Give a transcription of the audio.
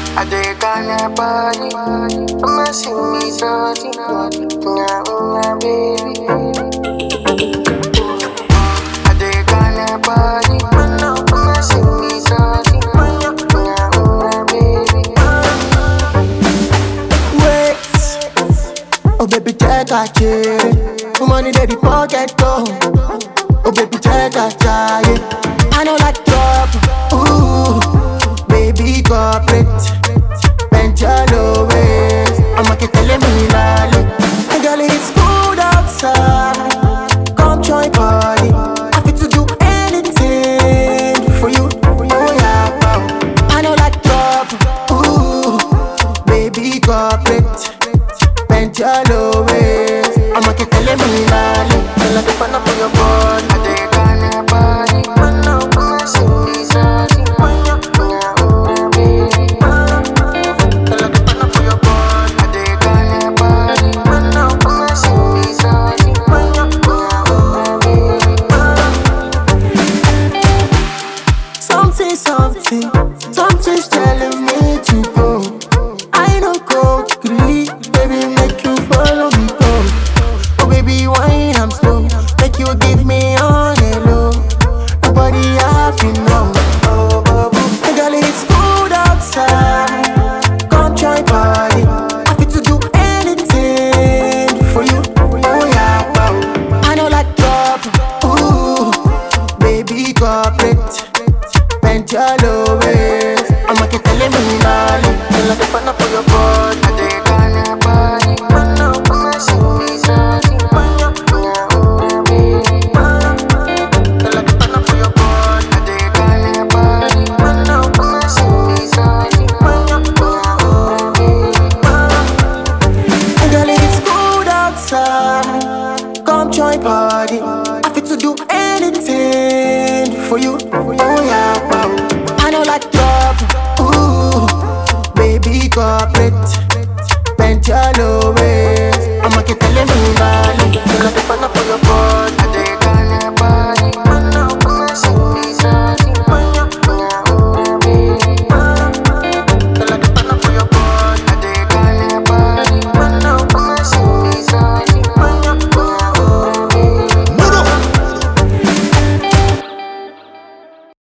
I take on your body, I'ma see me something, baby. I take on your body, I'ma see me something, baby. Wait, oh baby, check out it. Money in the pocket, oh baby, check out it. I know like drop, ooh, baby, corporate. Benjalo ways, I'ma get telling me lolly. Girl, it's cold outside, come join party. I fit to do anything for you, oh yeah, wow. I know like drop, ooh, baby, corporate. Benjalo ways, I'ma get telling me lolly. Feel like a fan for your body. I take on your body, I'ma see me something, Something's telling me to go. I don't go agree, baby, make you follow me go. Oh baby, wine I'm slow, make you give me on the low. Nobody have to know. Hey girl, it's cold outside, come join party. I fit to do anything for you, oh yeah, wow. I know like drop, ooh, baby, corporate. Benjalo ways, I'ma get telling me lolly. Feel like a fan for your body. I take on your body, I'ma see me something, baby. Feel like a fan for your body. I take on your body, I'ma see me something, Hey girl, it's cold outside, come join party. I fit to do anything for you, oh yeah, wow. I know like drop, ooh, baby, corporate. Benjalo ways, I'ma get telling me lolly. Feel like a fan for your body.